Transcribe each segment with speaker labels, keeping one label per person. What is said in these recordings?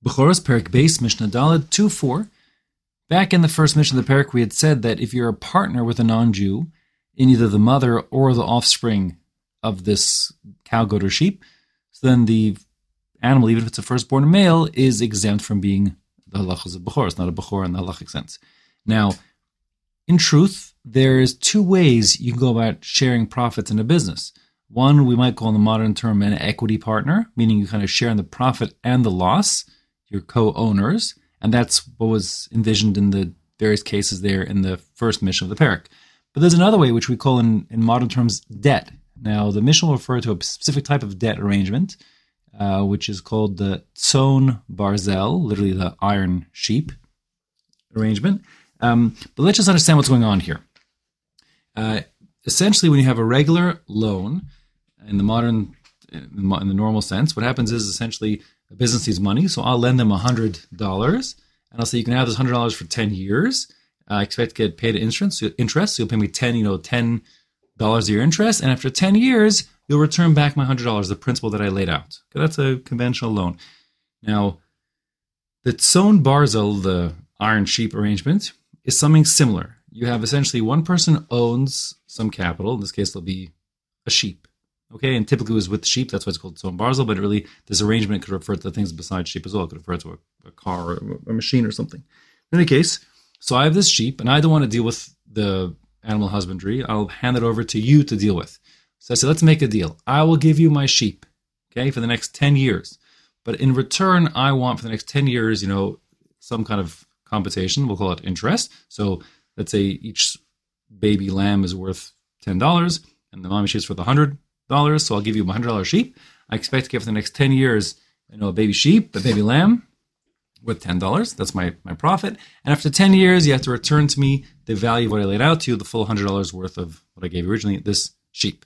Speaker 1: Bechoros, Perek Beis, Mishnah Daled 2:4. Back in the first Mishnah of the Perek, we had said that if you're a partner with a non-Jew in either the mother or the offspring of this cow, goat, or sheep, so then the animal, even if it's a firstborn male, is exempt from being the halachas of Bechor. It's not a Bechor in the halachic sense. Now, in truth, there's two ways you can go about sharing profits in a business. One, we might call in the modern term an equity partner, meaning you kind of share in the profit and the loss, you're co-owners, and that's what was envisioned in the various cases there in the first Mishnah of the Perek. But there's another way, which we call in modern terms debt. Now, the Mishnah will refer to a specific type of debt arrangement, which is called the Tzon Barzel, literally the iron sheep arrangement. But let's just understand what's going on here. Essentially, when you have a regular loan, in the normal sense, what happens is essentially a business needs money, so I'll lend them $100, and I'll say you can have this $100 for 10 years. I expect to get paid interest, so you'll pay me $10 a year interest, and after 10 years, you'll return back my $100, the principal that I laid out. Okay, that's a conventional loan. Now, the Tzon Barzel, the iron sheep arrangement, is something similar. You have essentially one person owns some capital. In this case, it'll be a sheep. Okay, and typically it was with sheep. That's why it's called Tzon Barzel, but really this arrangement could refer to things besides sheep as well. It could refer to a car or a machine or something. In any case, so I have this sheep, and I don't want to deal with the animal husbandry. I'll hand it over to you to deal with. So I said, let's make a deal. I will give you my sheep, okay, for the next 10 years. But in return, I want for the next 10 years, some kind of compensation. We'll call it interest. So let's say each baby lamb is worth $10, and the mommy sheep's worth $100. So I'll give you a $100 sheep. I expect to get for the next 10 years, a baby sheep, a baby lamb with $10. That's my profit. And after 10 years, you have to return to me the value of what I laid out to you, the full $100 worth of what I gave you originally, this sheep.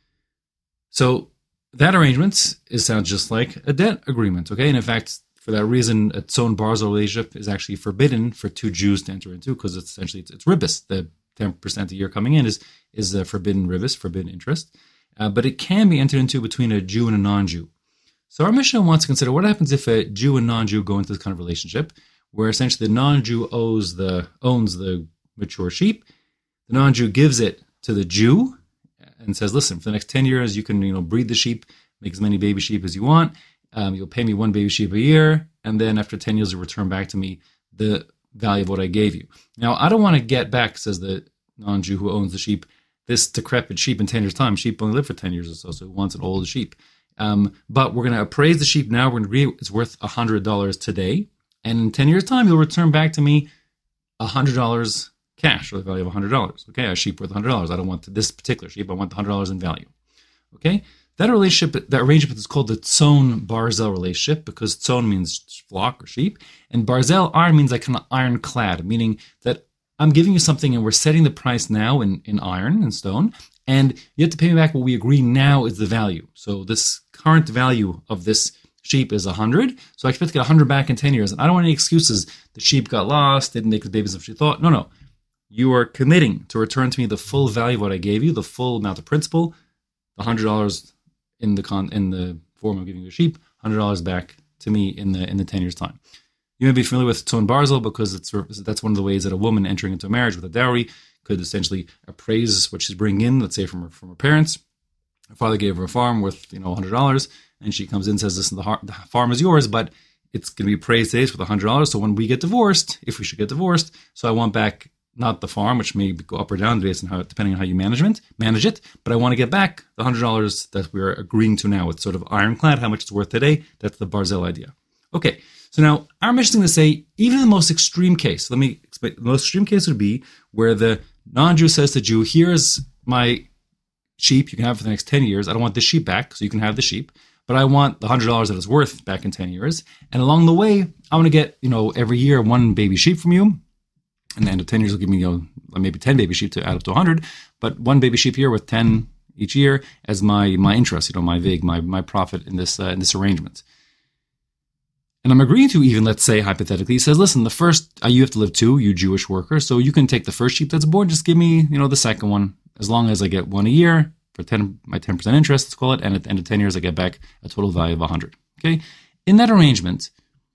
Speaker 1: So that arrangement sounds just like a debt agreement, okay? And in fact, for that reason, a Tzon Barzel relationship is actually forbidden for two Jews to enter into, because it's ribbis. The 10% a year coming in is a forbidden ribbis, forbidden interest. But it can be entered into between a Jew and a non-Jew. So our Mishnah wants to consider what happens if a Jew and non-Jew go into this kind of relationship, where essentially the non-Jew owns the mature sheep. The non-Jew gives it to the Jew and says, listen, for the next 10 years, you can breed the sheep, make as many baby sheep as you want. You'll pay me one baby sheep a year, and then after 10 years, you'll return back to me the value of what I gave you. Now, I don't want to get back, says the non-Jew who owns the sheep, this decrepit sheep in 10 years' time. Sheep only live for 10 years or so he wants an old sheep. But we're going to appraise the sheep now. We're going to agree it's worth $100 today. And in 10 years' time, you'll return back to me $100 cash, or the value of $100. Okay, a sheep worth $100. I don't want this particular sheep. I want the $100 in value. Okay, that arrangement is called the Tzon Barzel relationship, because Tzon means flock or sheep, and Barzel, iron, means like kind of ironclad, meaning that I'm giving you something and we're setting the price now in iron and stone, and you have to pay me back what we agree now is the value. So this current value of this sheep is 100, so I expect to get 100 back in 10 years, and I don't want any excuses. The sheep got lost, didn't make the babies as she thought. No. You are committing to return to me the full value of what I gave you, the full amount of principal, the $100 in the form of giving you a sheep, $100 back to me in the 10 years' time. You may be familiar with Tzon Barzel, because that's one of the ways that a woman entering into a marriage with a dowry could essentially appraise what she's bringing in, let's say from her parents. Her father gave her a farm worth $100, and she comes in and says, listen, the farm is yours, but it's going to be appraised today with $100. So when we get divorced, if we should get divorced, so I want back not the farm, which may go up or down based on depending on how you manage it, but I want to get back the $100 that we're agreeing to now. It's sort of ironclad, how much it's worth today. That's the Barzel idea. Okay, so now our mission is going to say, even in the most extreme case, let me explain. The most extreme case would be where the non-Jew says to the Jew, here's my sheep you can have for the next 10 years. I don't want the sheep back, so you can have the sheep, but I want the $100 that it's worth back in 10 years. And along the way, I want to get, every year one baby sheep from you. And then the 10 years will give me, maybe 10 baby sheep to add up to 100, but one baby sheep here with 10 each year as my interest, my vig, my profit in this arrangement. And I'm agreeing to even, let's say, hypothetically, he says, listen, the first, you have to live too, you Jewish worker, so you can take the first sheep that's born, just give me, the second one, as long as I get one a year for my 10% interest, let's call it, and at the end of 10 years, I get back a total value of 100. Okay? In that arrangement,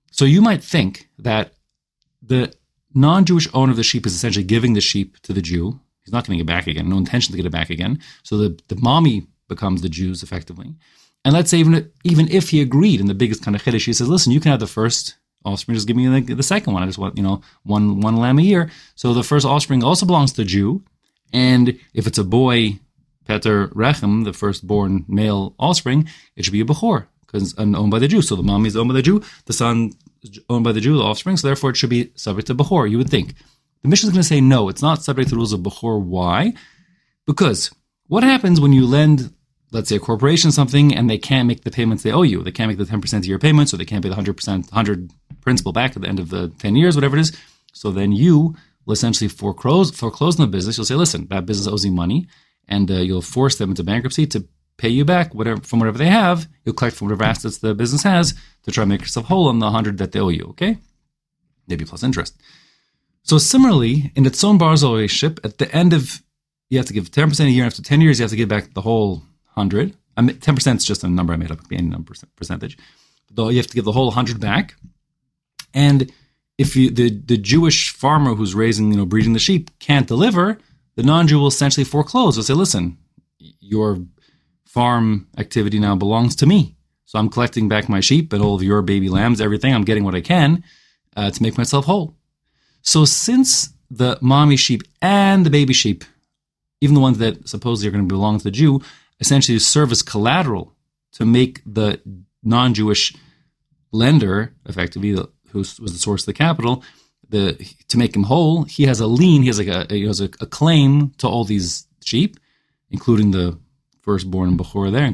Speaker 1: So you might think that the non-Jewish owner of the sheep is essentially giving the sheep to the Jew. He's not getting it back again, no intention to get it back again. So the mommy becomes the Jews effectively. And let's say even if he agreed in the biggest kind of chiddush, he says, listen, you can have the first offspring, just give me the second one. I just want, one lamb a year. So the first offspring also belongs to the Jew. And if it's a boy, Peter Rechem, the firstborn male offspring, it should be a Bechor, because owned by the Jew. So the mommy is owned by the Jew, the son is owned by the Jew, the offspring, so therefore it should be subject to Bechor, you would think. The Mishnah is going to say no, it's not subject to the rules of Bechor. Why? Because what happens when you lend, let's say, a corporation something and they can't make the payments they owe you? They can't make the 10% of your payments, or they can't pay the 100% principal back at the end of the 10 years, whatever it is. So then you will essentially foreclose on the business. You'll say, listen, that business owes you money, and you'll force them into bankruptcy to pay you back from whatever they have. You'll collect from whatever assets the business has to try to make yourself whole on the 100 that they owe you, okay? Maybe plus interest. So similarly, in the Tzon Barzel relationship, at the end of, you have to give 10% a year, and after 10 years, you have to give back the whole 100. 10% is just a number I made up, it could be any number percentage. Though you have to give the whole 100 back. And if the Jewish farmer who's breeding the sheep can't deliver, the non-Jew will essentially foreclose. They'll say, listen, your farm activity now belongs to me. So I'm collecting back my sheep and all of your baby lambs, everything. I'm getting what I can to make myself whole. So since the mommy sheep and the baby sheep, even the ones that supposedly are going to belong to the Jew, essentially serve as collateral to make the non-Jewish lender, effectively, who was the source of the capital, to make him whole, he has a lien, he has a claim to all these sheep, including the firstborn and Bechor there,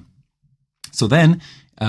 Speaker 1: so then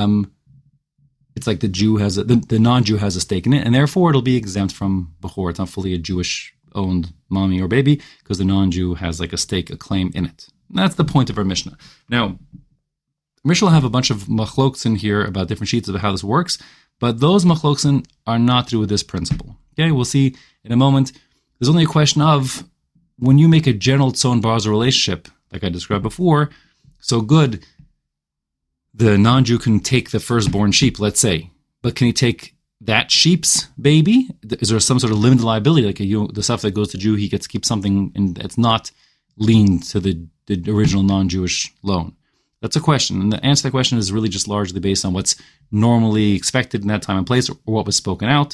Speaker 1: it's like the non-Jew has a stake in it, and therefore it'll be exempt from Bechor. It's not fully a Jewish-owned mommy or baby, because the non-Jew has like a claim in it. And that's the point of our Mishnah. Now, Mishnah will have a bunch of machlokes in here about different sheets about how this works, but those machlokes are not through with this principle. Okay, we'll see in a moment. There's only a question of, when you make a general tzon barza relationship, like I described before, so good, the non-Jew can take the firstborn sheep, let's say, but can he take that sheep's baby? Is there some sort of limited liability, like the stuff that goes to Jew, he gets to keep something, and it's not leaned to the original non-Jewish loan? That's a question, and the answer to that question is really just largely based on what's normally expected in that time and place, or what was spoken out.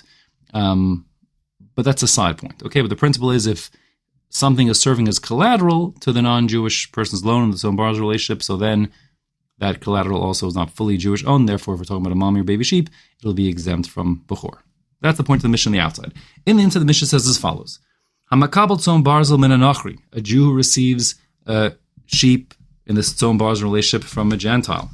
Speaker 1: But that's a side point. Okay, but the principle is, if something is serving as collateral to the non-Jewish person's loan in the tzon barza relationship, so then that collateral also is not fully Jewish owned. Therefore, if we're talking about a mommy or baby sheep, it'll be exempt from Bechor. That's the point of the Mishnah on the outside. In the inside, the Mishnah says as follows: Hamakabel tzon barzel min anochri, a Jew who receives a sheep in this tzon barzel relationship from a Gentile.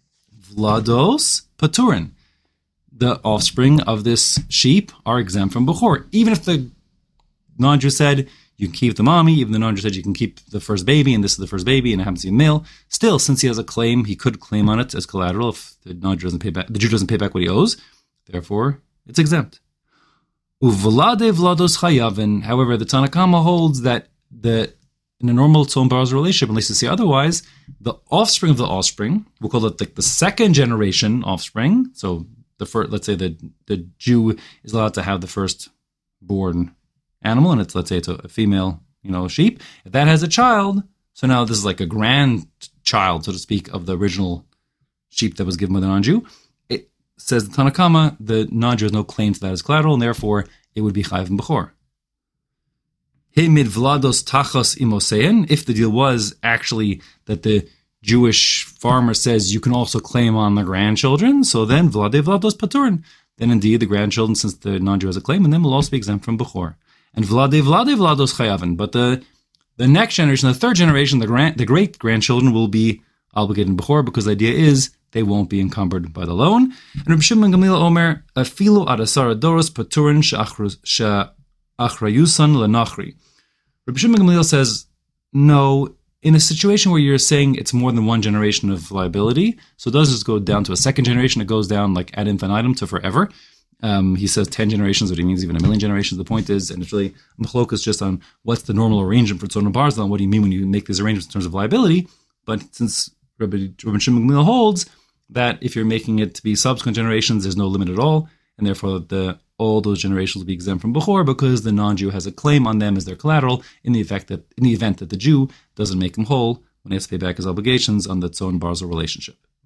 Speaker 1: Vlados paturin, the offspring of this sheep are exempt from Bechor. Even if the non-Jew said, you can keep the mommy, even the non-Jew said you can keep the first baby, and this is the first baby, and it happens to be a male, still, since he has a claim, he could claim on it as collateral if the non-Jew doesn't pay back, the Jew doesn't pay back what he owes, therefore, it's exempt. Uvlade vlados chayavin, however, the Tanna Kama holds that in a normal tzon barza relationship, unless you see otherwise, the offspring of the offspring, we'll call it like the second generation offspring, so the first, let's say the Jew is allowed to have the firstborn animal, and let's say it's a female, sheep. If that has a child, so now this is like a grandchild, so to speak, of the original sheep that was given by the non-Jew. It says the Tanna Kama, the non-Jew has no claim to that as collateral, and therefore it would be chayav and Bechor. Himid vlados tachos imosein, if the deal was actually that the Jewish farmer says you can also claim on the grandchildren, so then vlade vlados paturin, then indeed the grandchildren, since the non-Jew has a claim, and then will also be exempt from Bechor. And vlade vlados chayavin, but the next generation, the third generation, the great grandchildren will be obligated in Bechor, because the idea is they won't be encumbered by the loan. And Rabbi Shimon ben Gamliel Omer, afilu ad asara doros paturin she'achrayusan lenachri. Rabbi Shimon ben Gamliel says, no, in a situation where you're saying it's more than one generation of liability, so it doesn't just go down to a second generation, it goes down like ad infinitum to forever. He says 10 generations, but he means even a million generations. The point is, and it's really machlokas just on what's the normal arrangement for tzon barza, and what do you mean when you make these arrangements in terms of liability. But since Rabbi Shimon ben Gamliel holds that if you're making it to be subsequent generations, there's no limit at all, and therefore all those generations will be exempt from Bechor because the non-Jew has a claim on them as their collateral in the event that the Jew doesn't make him whole when he has to pay back his obligations on the Tzon Barzel relationship.